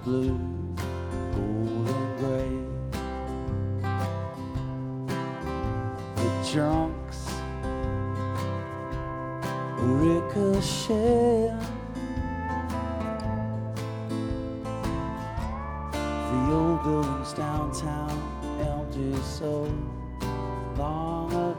blue, gold and gray. The drunks ricochet. The old buildings downtown empty so long